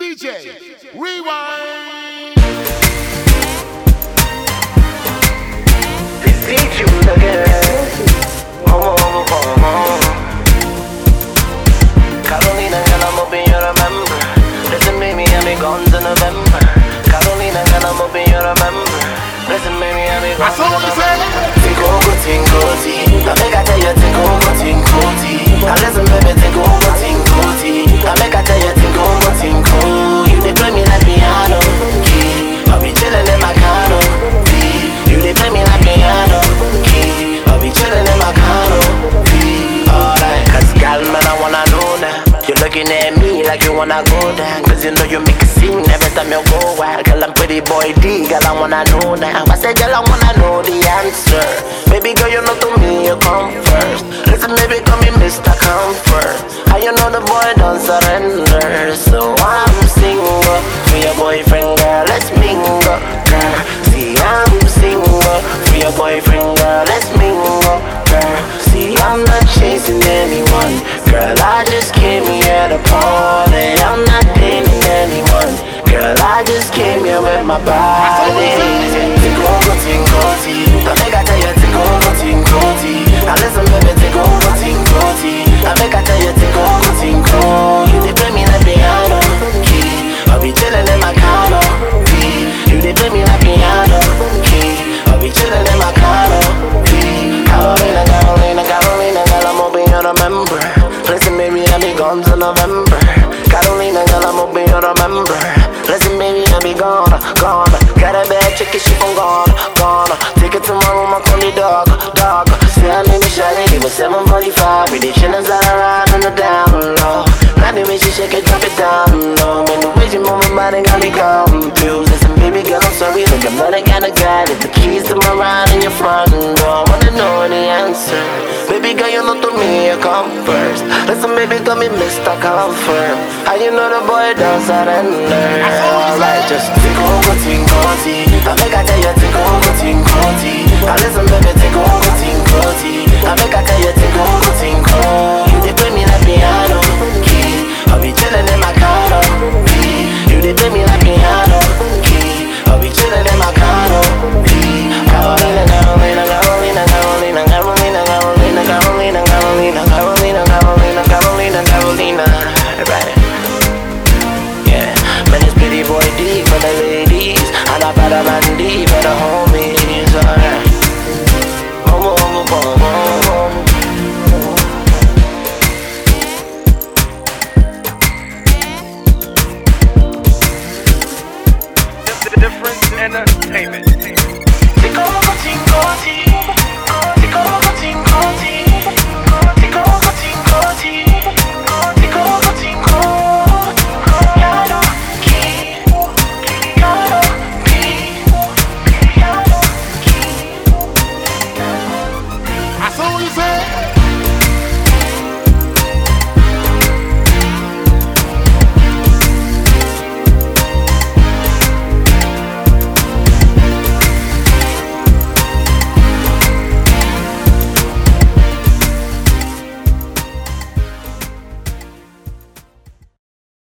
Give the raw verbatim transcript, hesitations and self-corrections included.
D J, rewind. This D J again. Mama, mama, mama. Carolina, girl, I'm hoping you remember. Listen, baby, I'm in gone to November. Carolina, girl, I'm hoping you remember. Listen, baby, I'm in gone to November. Tinko, tinko, tinko. I make I tell you, tinko, tinko, tinko. Now listen, baby, tinko, tinko, tinko. I make I tell you, tinko, tinko. You dey play me like piano key. I'll be chillin' in my condo key. You dey play me like piano key. I'll be chillin' in my condo key. Alright, cause girl, man, I wanna know now. You're looking at me like you wanna go down. Cause you know you make a scene every time you go wild. Girl, I'm pretty boy D, girl, I wanna know now. I said, girl, I wanna know the answer. Baby girl, you know to me, you come first. Listen, baby, call me Mister Comfort. How you know the boy don't surrender? So I'm single for your boyfriend, girl, let's mingle, girl. See, I'm single for your boyfriend, girl, let's mingle, girl. See, I'm not chasing anyone, girl, I just came here to party. I'm not dating anyone, girl, I just came here with my body. Tinko, tinko, tinko. I make I tell you, tinko, tinko, tinko. Now listen, baby, tinko, tinko, tinko. I make I tell you, tinko, tinko. You dey play me like piano key. I'll be chillin' in my condo key. You dey play me like piano key. I'll be chillin' in my condo key. Carolina, Carolina, Carolina, girl, I'm hoping you remember. Listen, baby, I'll be gone till November. Carolina, girl, I'm hoping you remember. Listen, baby, I'll be gone, gone. Got a bad chicken, she from gone, gone. Take it to my room, I call the dog, dog. Say I need me shawty, it was seven forty-five. We did chillin' side around on the down low. Not the way she shake it, drop it down low. Man, the way she move my body got me confused. Listen, baby girl, I'm sorry, look, I'm not the kind of guy that the keys to my ride in your front door. I wanna know the answer. Baby girl, you know to me, you come first. Listen, baby, call me Mister Comfort. How you know the boy don't surrender? Alright, just tinko, tinko, tinko. I make I tell you, tinko, tinko, tinko. Now listen, baby, tinko, tinko, tinko. I make I tell you, tinko, tinko. You dey play me like piano key. I'll be chillin' in my condo key. You dey play me like piano key. I'll be chillin' in my condo key. Carolina, Carolina, Carolina, Carolina, Carolina, Carolina, Carolina, Carolina, Carolina, Carolina, Carolina, Carolina. Right. Yeah, man, it's pretty boy D for the ladies, and I better man D for the homies. Alright. Boom, boom, boom, boom, boom. Different entertainment.